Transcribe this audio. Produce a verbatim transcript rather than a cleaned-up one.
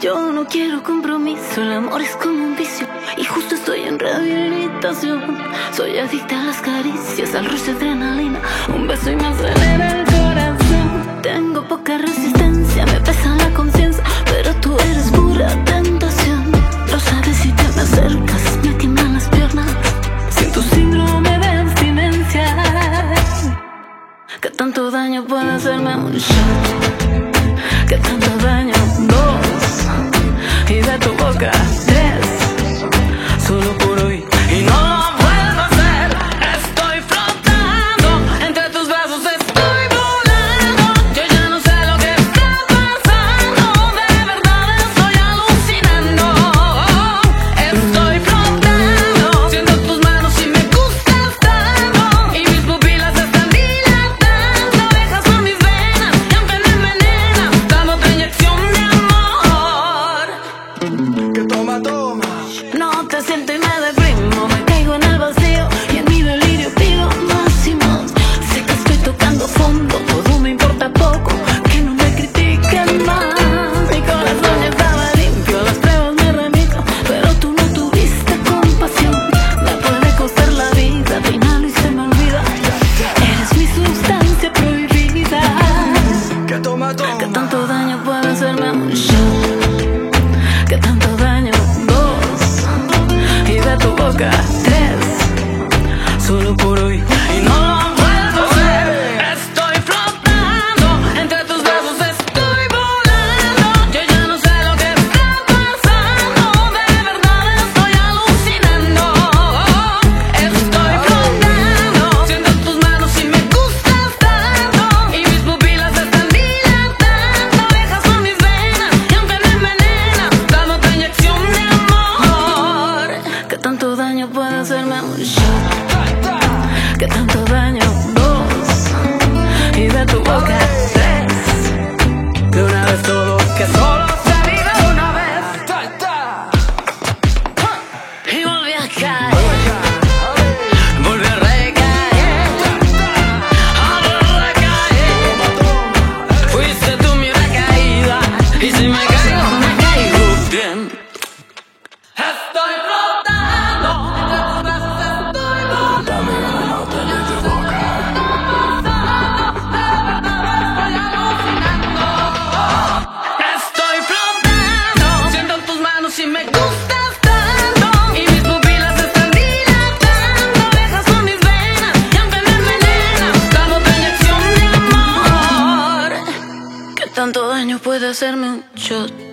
Yo no quiero compromiso, el amor es como un vicio y justo estoy en rehabilitación. Soy adicta a las caricias, al rush de adrenalina, un beso y me acelera el corazón. Tengo poca resistencia, me pesa la conciencia, pero tú eres pura tentación. Lo sabes si te me acercas, me tiemblan las piernas, siento síndrome de abstinencia. ¿Qué tanto daño puede hacerme un shot? ¿Qué tanto daño? Dos, y de tu boca tres, solo por hoy. Y no lo vuelvo a hacer. Estoy flotando entre tus brazos, estoy volando. Yo ya no sé lo que está pasando, de verdad estoy alucinando. Estoy flotando, siento tus manos y me gustas tanto, y mis pupilas se están dilatando. Dejas por mis venas y aunque me envenenas, dame otra inyección de amor. Que toma, toma. No te siento y me deprimo, me caigo en el vacío y en mi delirio pido más y más. Sé que estoy tocando fondo, todo me importa poco, que no me critiquen más. Mi corazón ya estaba limpio, a las pruebas me remito, pero tú no tuviste compasión. Me puede costar la vida, al final y se me olvida. Eres mi sustancia prohibida. Que toma, toma. ¿Qué tanto daño puede hacerme un shot? ¿Qué tanto daño? Dos, y de tu boca tres, solo por hoy. Y no lo vuelvo a hacer. Estoy flotando entre tus brazos, estoy volando. Yo ya no sé lo que está pasando, de verdad estoy alucinando. Estoy flotando, siento tus manos y me gustas tanto, y mis pupilas se están dilatando. Dejas por mis venas y aunque me envenenas, dame otra inyección de amor. ¿Qué tanto daño puede hacerme un shot? ¿Qué tanto daño? Dos, y de tu boca tres, de una vez todo, que solo se vive una vez. Y volví a caer, volví a recaer, a recaer. Fuiste tú mi recaída, y si me caigo, me caigo bien. Estoy flotando entre tus brazos, estoy volando. Dame una nota de tu boca. Estoy flotando, siento tus manos y me gustas tanto, y mis pupilas se están dilatando. Dejas por mis venas y aunque me envenenas, dame otra inyección de amor. ¿Qué tanto daño puede hacerme un shot?